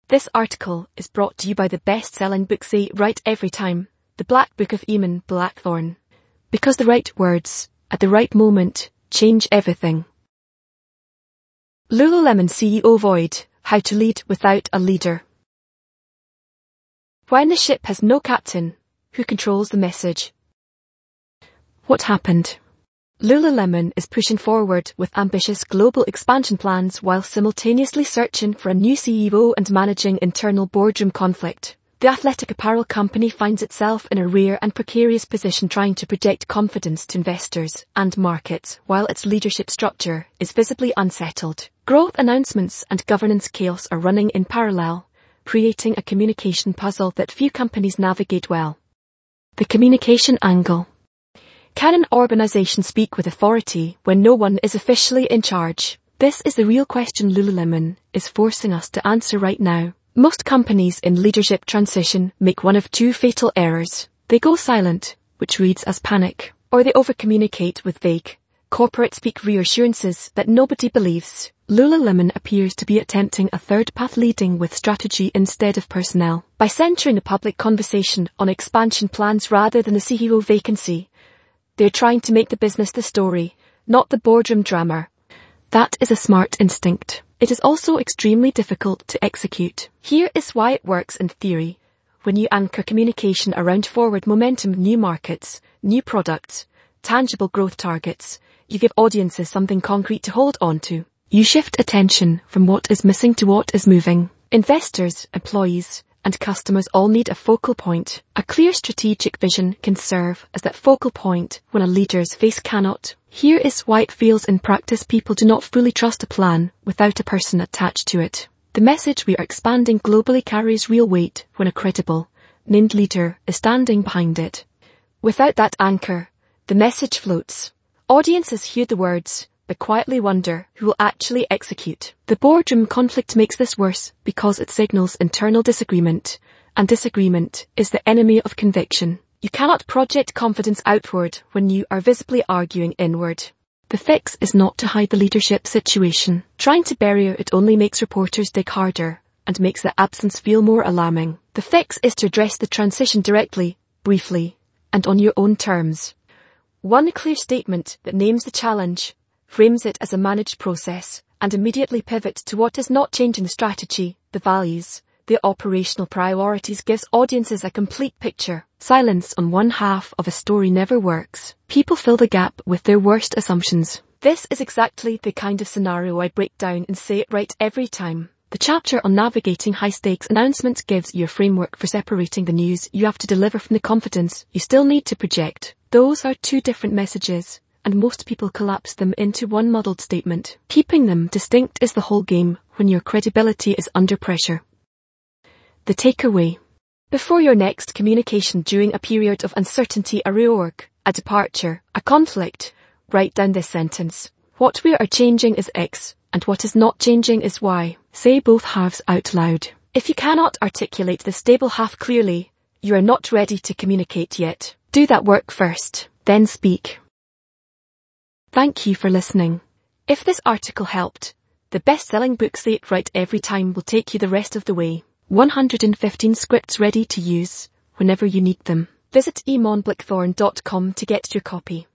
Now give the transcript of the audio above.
This article is brought to you by the best-selling book Say It Right Every Time, The Black Book of Eamon Blackthorne. Because the right words, at the right moment, change everything. Lululemon CEO Void, How to Lead Without a Leader. When the ship has no captain, who controls the message? What happened? Lululemon is pushing forward with ambitious global expansion plans while simultaneously searching for a new CEO and managing internal boardroom conflict. The athletic apparel company finds itself in a rare and precarious position trying to project confidence to investors and markets while its leadership structure is visibly unsettled. Growth announcements and governance chaos are running in parallel, creating a communication puzzle that few companies navigate well. The communication angle. Can an organization speak with authority when no one is officially in charge? This is the real question Lululemon is forcing us to answer right now. Most companies in leadership transition make one of two fatal errors. They go silent, which reads as panic, or they overcommunicate with vague, corporate-speak reassurances that nobody believes. Lululemon appears to be attempting a third path, leading with strategy instead of personnel. By centering the public conversation on expansion plans rather than the CEO vacancy, they're trying to make the business the story, not the boardroom drama. That is a smart instinct. It is also extremely difficult to execute. Here is why it works in theory. When you anchor communication around forward momentum, new markets, new products, tangible growth targets, you give audiences something concrete to hold on to. You shift attention from what is missing to what is moving. Investors, employees, and customers all need a focal point. A clear strategic vision can serve as that focal point when a leader's face cannot. Here is why it feels in practice people do not fully trust a plan without a person attached to it. The message we are expanding globally carries real weight when a credible, named leader is standing behind it. Without that anchor, the message floats. Audiences hear the words, but quietly wonder who will actually execute. The boardroom conflict makes this worse because it signals internal disagreement, and disagreement is the enemy of conviction. You cannot project confidence outward when you are visibly arguing inward. The fix is not to hide the leadership situation. Trying to bury it only makes reporters dig harder and makes the absence feel more alarming. The fix is to address the transition directly, briefly, and on your own terms. One clear statement that names the challenge, frames it as a managed process, and immediately pivots to what is not changing: the strategy, the values, the operational priorities, gives audiences a complete picture. Silence on one half of a story never works. People fill the gap with their worst assumptions. This is exactly the kind of scenario I break down and Say It Right Every Time. The chapter on navigating high-stakes announcements gives you a framework for separating the news you have to deliver from the confidence you still need to project. Those are two different messages, and most people collapse them into one muddled statement. Keeping them distinct is the whole game when your credibility is under pressure. The takeaway. Before your next communication during a period of uncertainty, a reorg, a departure, a conflict, write down this sentence. What we are changing is X, and what is not changing is Y. Say both halves out loud. If you cannot articulate the stable half clearly, you are not ready to communicate yet. Do that work first, then speak. Thank you for listening. If this article helped, the best-selling book Say It Right Every Time will take you the rest of the way. 115 scripts ready to use whenever you need them. Visit eamonblackthorne.com to get your copy.